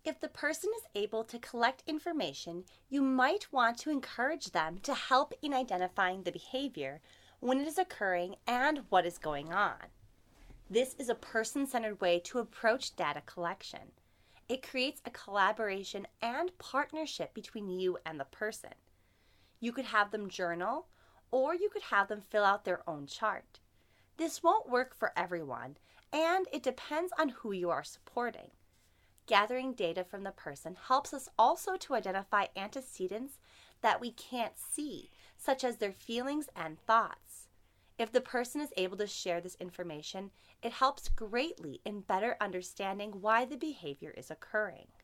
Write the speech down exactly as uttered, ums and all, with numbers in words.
If the person is able to collect information, you might want to encourage them to help in identifying the behavior when it is occurring and what is going on. This is a person-centered way to approach data collection. It creates a collaboration and partnership between you and the person. You could have them journal, or you could have them fill out their own chart. This won't work for everyone, and it depends on who you are supporting. Gathering data from the person helps us also to identify antecedents that we can't see, such as their feelings and thoughts. If the person is able to share this information, it helps greatly in better understanding why the behavior is occurring.